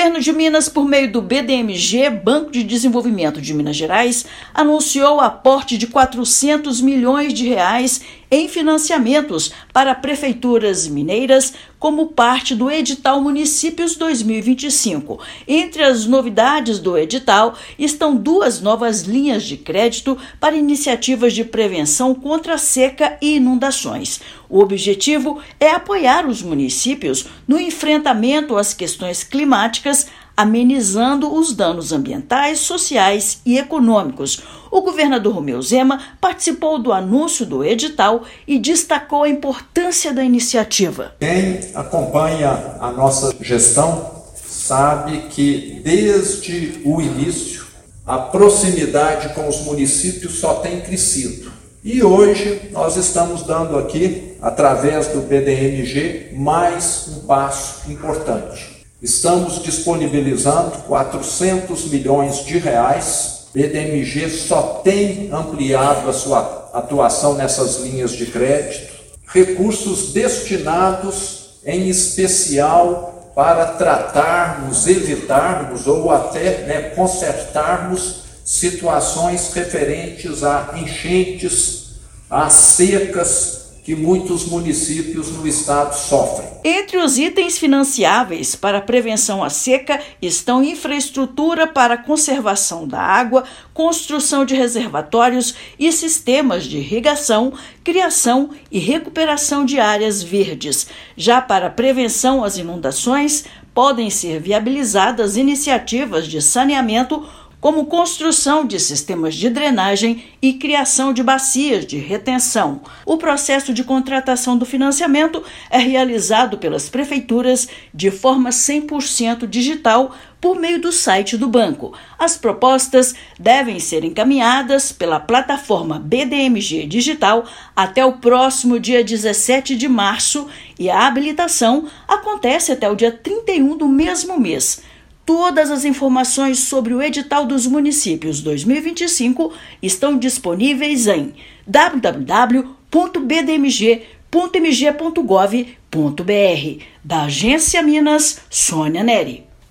governo de Minas, por meio do BDMG, Banco de Desenvolvimento de Minas Gerais, anunciou o aporte de R$400 milhões em financiamentos para prefeituras mineiras como parte do edital Municípios 2025. Entre as novidades do edital estão 2 novas linhas de crédito para iniciativas de prevenção contra a seca e inundações. O objetivo é apoiar os municípios no enfrentamento às questões climáticas, amenizando os danos ambientais, sociais e econômicos. O governador Romeu Zema participou do anúncio do edital e destacou a importância da iniciativa. Quem acompanha a nossa gestão sabe que desde o início a proximidade com os municípios só tem crescido. E hoje nós estamos dando aqui, através do BDMG, mais um passo importante. Estamos disponibilizando R$400 milhões. BDMG só tem ampliado a sua atuação nessas linhas de crédito. Recursos destinados, em especial, para tratarmos, evitarmos ou até consertarmos situações referentes a enchentes, a secas, que muitos municípios no estado sofrem. Entre os itens financiáveis para a prevenção à seca estão infraestrutura para a conservação da água, construção de reservatórios e sistemas de irrigação, criação e recuperação de áreas verdes. Já para a prevenção às inundações, podem ser viabilizadas iniciativas de saneamento, como construção de sistemas de drenagem e criação de bacias de retenção. O processo de contratação do financiamento é realizado pelas prefeituras de forma 100% digital por meio do site do banco. As propostas devem ser encaminhadas pela plataforma BDMG Digital até o próximo dia 17 de março e a habilitação acontece até o dia 31 do mesmo mês. Todas as informações sobre o edital dos municípios 2025 estão disponíveis em www.bdmg.mg.gov.br. Da Agência Minas, Sônia Neri.